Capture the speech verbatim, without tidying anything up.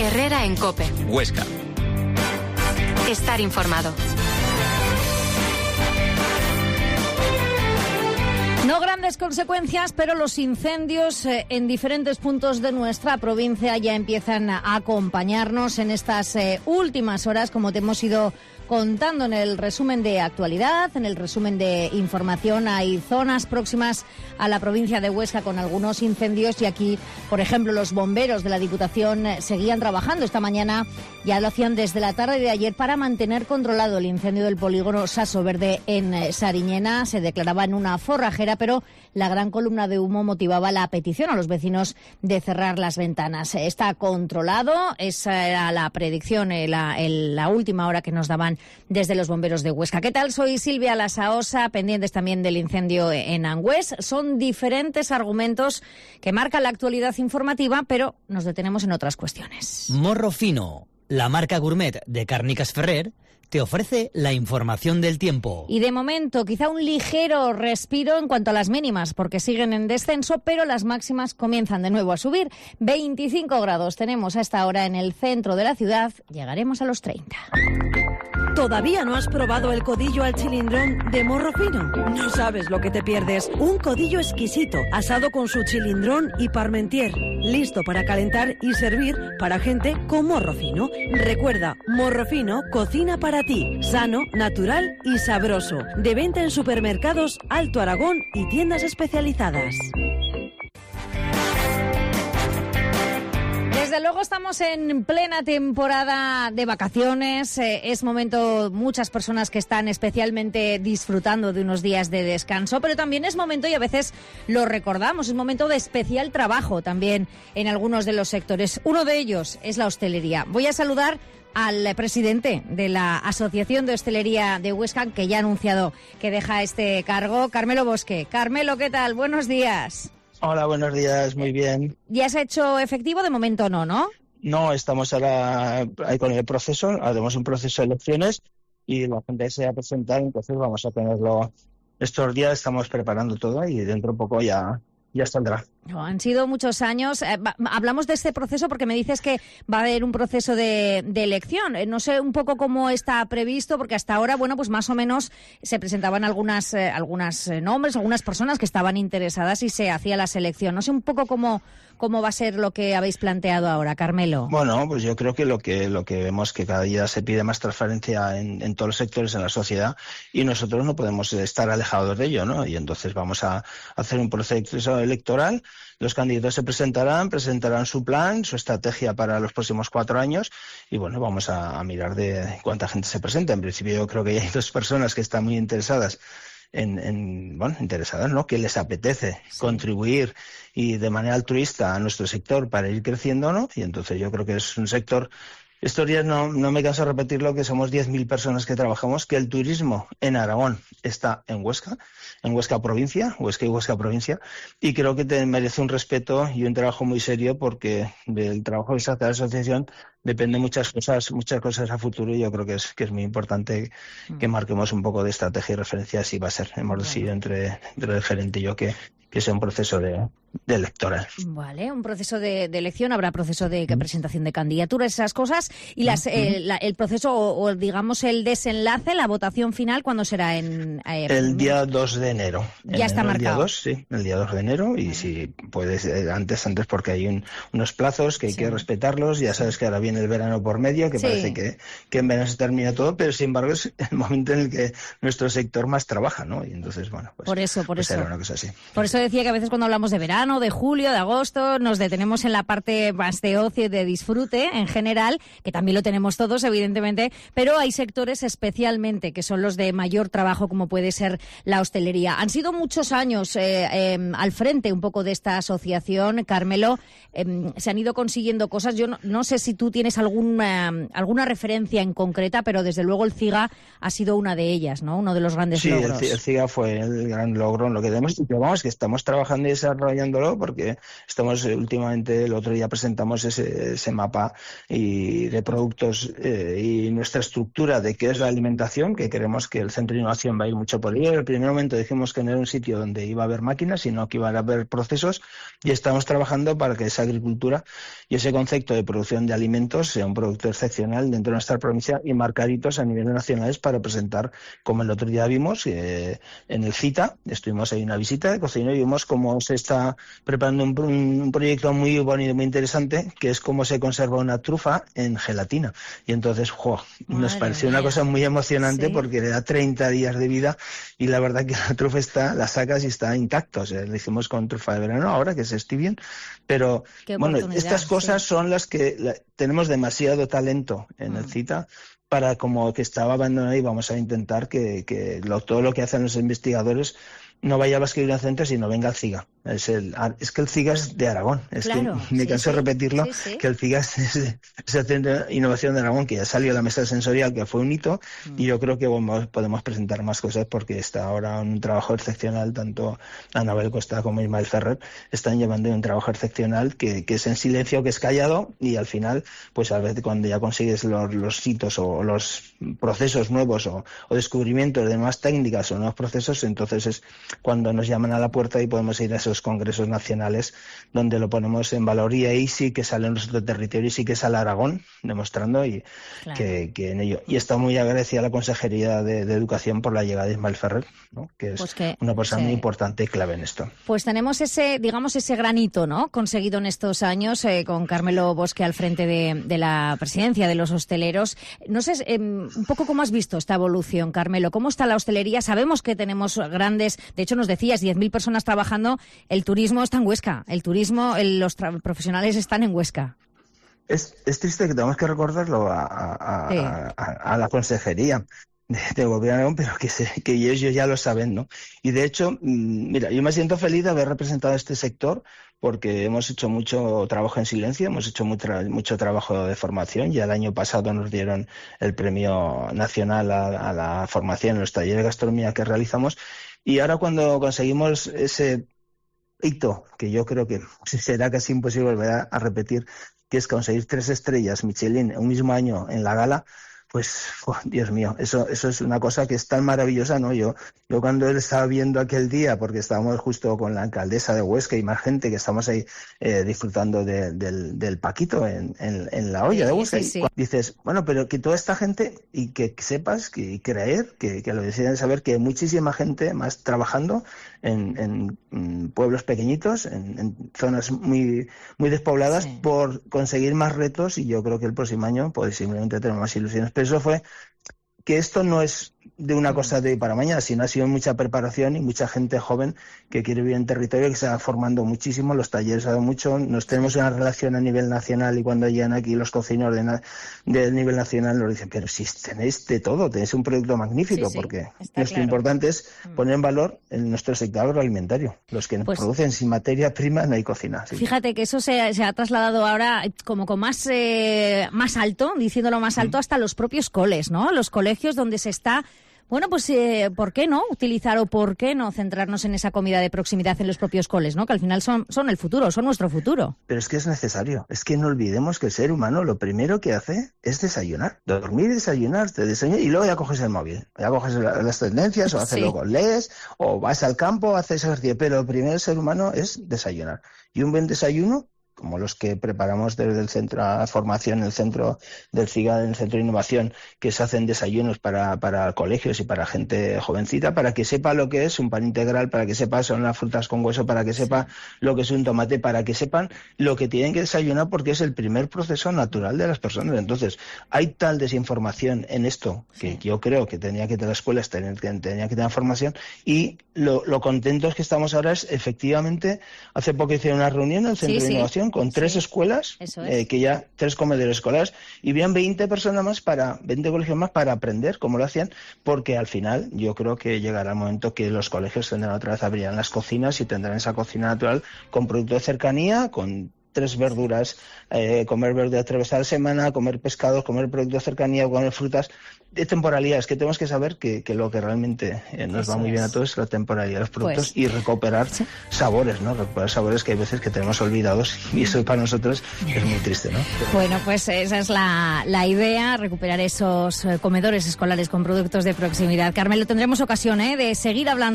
Herrera en COPE. Huesca. Estar informado. No grandes consecuencias, pero los incendios eh, en diferentes puntos de nuestra provincia ya empiezan a acompañarnos en estas eh, últimas horas, como te hemos ido contando en el resumen de actualidad, en el resumen de información. Hay zonas próximas a la provincia de Huesca con algunos incendios y aquí, por ejemplo, los bomberos de la Diputación seguían trabajando esta mañana, ya lo hacían desde la tarde de ayer para mantener controlado el incendio del polígono Saso Verde en Sariñena. Se declaraba en una forrajera, pero la gran columna de humo motivaba la petición a los vecinos de cerrar las ventanas. Está controlado, esa era la predicción, la, el, la última hora que nos daban desde los bomberos de Huesca. ¿Qué tal? Soy Silvia Lasaosa, pendientes también del incendio en Angüés. Son diferentes argumentos que marcan la actualidad informativa, pero nos detenemos en otras cuestiones. Morro Fino, la marca gourmet de Càrniques Ferrer, te ofrece la información del tiempo. Y de momento, quizá un ligero respiro en cuanto a las mínimas, porque siguen en descenso, pero las máximas comienzan de nuevo a subir. veinticinco grados tenemos a esta hora en el centro de la ciudad, llegaremos a los treinta. ¿Todavía no has probado el codillo al chilindrón de Morro Fino? No sabes lo que te pierdes. Un codillo exquisito, asado con su chilindrón y parmentier, listo para calentar y servir para gente con morro fino. Recuerda, Morro Fino cocina para ti, sano, natural y sabroso. De venta en supermercados Alto Aragón y tiendas especializadas. Desde luego estamos en plena temporada de vacaciones, eh, es momento, muchas personas que están especialmente disfrutando de unos días de descanso, pero también es momento, y a veces lo recordamos, es momento de especial trabajo también en algunos de los sectores. Uno de ellos es la hostelería. Voy a saludar al presidente de la Asociación de Hostelería de Huesca, que ya ha anunciado que deja este cargo, Carmelo Bosque. Carmelo, ¿qué tal? Buenos días. Hola, buenos días, muy bien. ¿Ya se ha hecho efectivo? De momento no, ¿no? No, estamos ahora ahí con el proceso, haremos un proceso de elecciones y la gente se va a presentar, entonces vamos a tenerlo estos días, estamos preparando todo y dentro de poco ya, ya saldrá. No, han sido muchos años. Eh, va, hablamos de este proceso porque me dices que va a haber un proceso de, de elección. Eh, no sé un poco cómo está previsto, porque hasta ahora, bueno, pues más o menos se presentaban algunas, eh, algunas eh, nombres, algunas personas que estaban interesadas y se hacía la selección. No sé un poco cómo, cómo va a ser lo que habéis planteado ahora, Carmelo. Bueno, pues yo creo que lo que lo que vemos que cada día se pide más transparencia en, en todos los sectores en la sociedad y nosotros no podemos estar alejados de ello, ¿no? Y entonces vamos a hacer un proceso electoral. Los candidatos se presentarán, presentarán su plan, su estrategia para los próximos cuatro años y bueno, vamos a, a mirar de cuánta gente se presenta. En principio yo creo que ya hay dos personas que están muy interesadas en, en bueno, interesadas, ¿no? Que les apetece sí. contribuir y de manera altruista a nuestro sector para ir creciendo, ¿no? Y entonces yo creo que es un sector. Estos días no, no me canso de repetirlo, que somos diez mil personas que trabajamos, que el turismo en Aragón está en Huesca, en Huesca provincia, Huesca y Huesca provincia, y creo que te merece un respeto y un trabajo muy serio porque del trabajo que se hace de la asociación depende muchas cosas, muchas cosas a futuro y yo creo que es que es muy importante que marquemos un poco de estrategia y referencia si va a ser. Hemos decidido entre, entre el gerente y yo que, que sea un proceso de, de electoral. Vale, un proceso de, de elección, habrá proceso de mm. presentación de candidaturas, esas cosas, y las, mm. eh, la, el proceso o, o digamos el desenlace, la votación final, ¿cuándo será? En eh, El día dos de enero. Ya está enero, marcado. El día dos, sí, el día dos de enero, y si puedes, eh, antes, antes porque hay un, unos plazos que hay sí. que respetarlos, ya sabes que ahora viene el verano por medio, que sí. parece que, que en verano se termina todo, pero sin embargo es el momento en el que nuestro sector más trabaja, ¿no? Y entonces, bueno, pues, por eso, por pues eso. era una cosa así. Por eso decía que a veces cuando hablamos de verano, de julio, de agosto, nos detenemos en la parte más de ocio y de disfrute en general, que también lo tenemos todos, evidentemente, pero hay sectores especialmente que son los de mayor trabajo, como puede ser la hostelería. Han sido muchos años eh, eh, al frente un poco de esta asociación, Carmelo. Eh, se han ido consiguiendo cosas. Yo no, no sé si tú tienes alguna, alguna referencia en concreta, pero desde luego el CIGA ha sido una de ellas, ¿no? Uno de los grandes sí, logros. Sí, el, el CIGA fue el gran logro en lo que tenemos. Y vamos, que estamos trabajando y desarrollando diseñándolo porque estamos eh, últimamente, el otro día presentamos ese, ese mapa y de productos eh, y nuestra estructura de qué es la alimentación, que queremos que el Centro de Innovación va a ir mucho por ello. En el primer momento dijimos que no era un sitio donde iba a haber máquinas, sino que iba a haber procesos, y estamos trabajando para que esa agricultura y ese concepto de producción de alimentos sea un producto excepcional dentro de nuestra provincia y marcar hitos a nivel nacionales para presentar, como el otro día vimos eh, en el CITA, estuvimos ahí una visita de cocina y vimos cómo se está preparando un, un proyecto muy bonito y muy interesante, que es cómo se conserva una trufa en gelatina. Y entonces, jo, nos pareció una cosa muy emocionante, sí, porque le da treinta días de vida y la verdad que la trufa está, la sacas y está intacta. O sea, lo hicimos con trufa de verano ahora, que se esté bien, pero bueno, estas cosas sí. son las que la, tenemos demasiado talento en mm. el CITA para, como que estaba abandonado, y vamos a intentar que, que lo, todo lo que hacen los investigadores no vaya a Basque Center, sino venga al CIGA. Es, el, es que el CIGA es de Aragón. Es claro, que me sí, canso sí. de repetirlo, sí, sí. que el CIGA es, es, es el Centro de Innovación de Aragón, que ya salió a la mesa sensorial, que fue un hito, mm. y yo creo que bueno, podemos presentar más cosas porque está ahora un trabajo excepcional, tanto Anabel Costa como Ismael Ferrer están llevando un trabajo excepcional que, que es en silencio, que es callado, y al final, pues a veces cuando ya consigues los, los hitos o los procesos nuevos o, o descubrimientos de nuevas técnicas o nuevos procesos, entonces es cuando nos llaman a la puerta y podemos ir a esos congresos nacionales donde lo ponemos en valor, y ahí sí que sale en nuestro territorio y sí que sale Aragón demostrando y claro. que, que en ello. Y está muy agradecida a la Consejería de, de Educación por la llegada de Ismael Ferrer, ¿no? que es pues que, una persona sí. muy importante y clave en esto. Pues tenemos ese, digamos, ese granito, ¿no?, conseguido en estos años eh, con Carmelo Bosque al frente de, de la presidencia de los hosteleros. No sé, eh, un poco cómo has visto esta evolución, Carmelo. ¿Cómo está la hostelería? Sabemos que tenemos grandes, de hecho nos decías, diez mil personas trabajando. El turismo está en Huesca. El turismo, el, los tra- profesionales están en Huesca. Es, es triste que tengamos que recordarlo a, a, sí. a, a, a la consejería de, de gobierno, pero que, se, que ellos ya lo saben, ¿no? Y de hecho, mira, yo me siento feliz de haber representado a este sector porque hemos hecho mucho trabajo en silencio, hemos hecho mucho, mucho trabajo de formación. Ya el año pasado nos dieron el premio nacional a, a la formación en los talleres de gastronomía que realizamos. Y ahora cuando conseguimos ese hito, que yo creo que será casi imposible volver a, a repetir, que es conseguir tres estrellas Michelin en un mismo año en la gala, pues, oh, Dios mío, eso eso es una cosa que es tan maravillosa, ¿no? Yo yo cuando él estaba viendo aquel día, porque estábamos justo con la alcaldesa de Huesca y más gente que estamos ahí eh, disfrutando de, del, del Paquito en, en, en la olla sí, de Huesca, sí, sí. Y dices, bueno, pero que toda esta gente, y que sepas que, y creer, que, que lo deciden saber, que hay muchísima gente más trabajando en, en, en pueblos pequeñitos, en, en zonas muy muy despobladas, sí. por conseguir más retos, y yo creo que el próximo año pues simplemente tenemos más ilusiones. Pero eso fue que esto no es de una cosa de hoy para mañana, sino ha sido mucha preparación y mucha gente joven que quiere vivir en territorio, que se va formando muchísimo, los talleres ha dado mucho, nos tenemos una relación a nivel nacional, y cuando llegan aquí los cocineros de na- del nivel nacional nos dicen, pero si tenéis de todo, tenéis un producto magnífico, sí, sí, porque nuestro claro. importante es poner en valor en nuestro sector agroalimentario, los que pues, producen sin materia prima no hay cocina. ¿Sí? Fíjate que eso se, se ha trasladado ahora como con más, eh, más alto, diciéndolo más alto, mm. hasta los propios coles, ¿no? Los colegios donde se está... Bueno, pues eh, ¿por qué no utilizar o por qué no centrarnos en esa comida de proximidad en los propios coles, ¿no? Que al final son, son el futuro, son nuestro futuro. Pero es que es necesario. Es que no olvidemos que el ser humano lo primero que hace es desayunar. Dormir, desayunar, te desayunas y luego ya coges el móvil. Ya coges las tendencias o haces sí. luego lees o vas al campo, haces ejercicio. Pero lo primero del ser humano es desayunar. Y un buen desayuno, como los que preparamos desde el centro de formación, el centro del CIGA, el centro de innovación, que se hacen desayunos para, para colegios y para gente jovencita, para que sepa lo que es un pan integral, para que sepa son las frutas con hueso, para que sepa lo que es un tomate, para que sepan lo que tienen que desayunar, porque es el primer proceso natural de las personas. Entonces, hay tal desinformación en esto que sí. yo creo que tenía que tener las escuelas, tenía que tener formación, y lo, lo contentos que estamos ahora es, efectivamente, hace poco hice una reunión en el centro sí, de innovación, con tres sí, escuelas, es. eh, que ya tres comedores escolares, y habían veinte personas más para, veinte colegios más para aprender cómo lo hacían, porque al final yo creo que llegará el momento que los colegios tendrán otra vez, abrirán las cocinas y tendrán esa cocina natural con producto de cercanía, con tres verduras, eh, comer verdura tres veces a la semana, comer pescados, comer productos de cercanía, comer frutas. De temporalidad, es que tenemos que saber que, que lo que realmente eh, nos Eso va muy es. bien a todos es la temporalidad de los productos pues, y recuperar ¿sí? sabores, ¿no? Recuperar sabores que hay veces que tenemos olvidados y eso para nosotros es muy triste, ¿no? Bueno, pues esa es la, la idea, recuperar esos comedores escolares con productos de proximidad. Carmelo, tendremos ocasión ¿eh? de seguir hablando